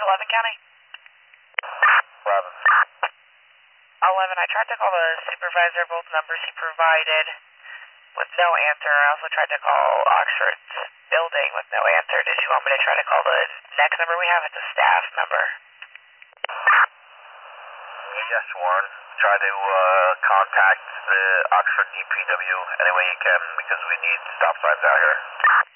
11 County? 11. 11, I tried to call the supervisor, both numbers he provided, with no answer. I also tried to call Oxford's building with no answer. Did you want me to try to call the next number we have? It's a staff number. Yes, Warren. Try to contact the Oxford DPW any way you can because we need stop signs out here.